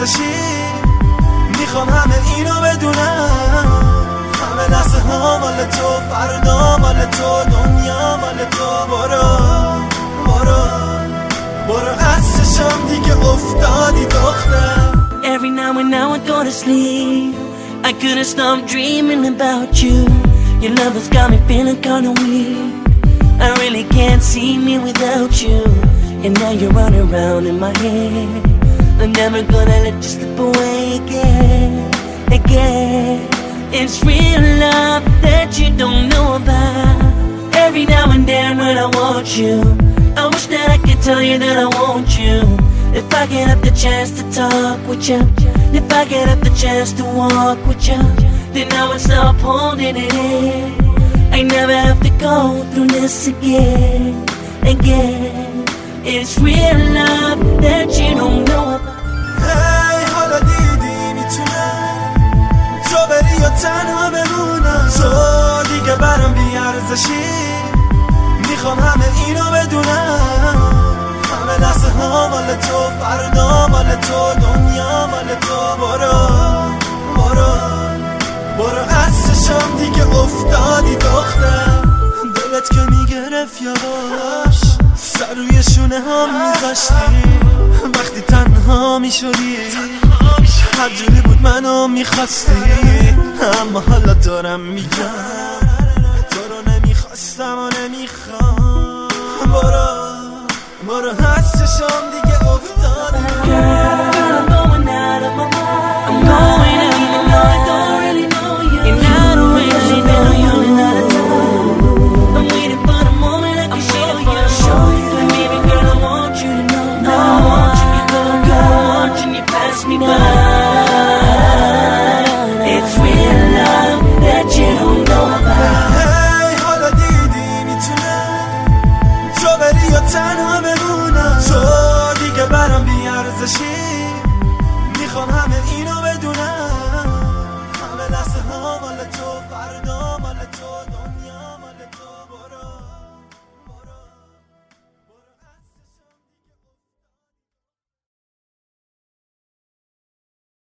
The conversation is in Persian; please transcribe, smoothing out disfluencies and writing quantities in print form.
ارزشی. میخوام همه اینو بدونم، همه لحظه ها مال تو، فردا مال تو، دنیا مال تو. برو از چشم دیگه افتادی دختر. Every now and now I go to sleep, I couldn't stop dreaming about you. Your love has got me feeling kinda weak, I really can't see me without you. And now you're running around in my head, I'm never gonna let you slip away again. It's real love that you don't know about. Every now and then when I want you, I wish that I could tell you that I want you. If I get up the chance to talk with you, if I get up the chance to walk with you, then I would stop holding it in. I never have to go through this again. It's real love that you don't know about. Hey, حالا دیدی میتونم تو بری یا تنها بمونم، تو دیگه برام بیارزشی. میخوام همه اینو بدونم، همه لحظه ها مال تو، فردا مال تو، دنیا مال تو. برو از چشم دیگه افتادی دختر. دلت که میگرفت یواش، سر روی شونه ها میذاشتی وقتی تنها میشدی. هر جوری بود منو میخواستی، اما حالا دارم میگم تو رو نمیخواستم و نمیخوام. برو از چشم دیگه افتادی. I'm going out of my mind, I'm going out of my mind. I don't really know you, and I don't really know you. I'm waiting for the moment I can show you. And baby girl, I want you to know, I want you to go, girl, I want you to pass me by. It's real love that you don't know about. Hey, حالا دیدی میتونم تو بری یا تنها بمونم، تو دیگه برام بیارزشی.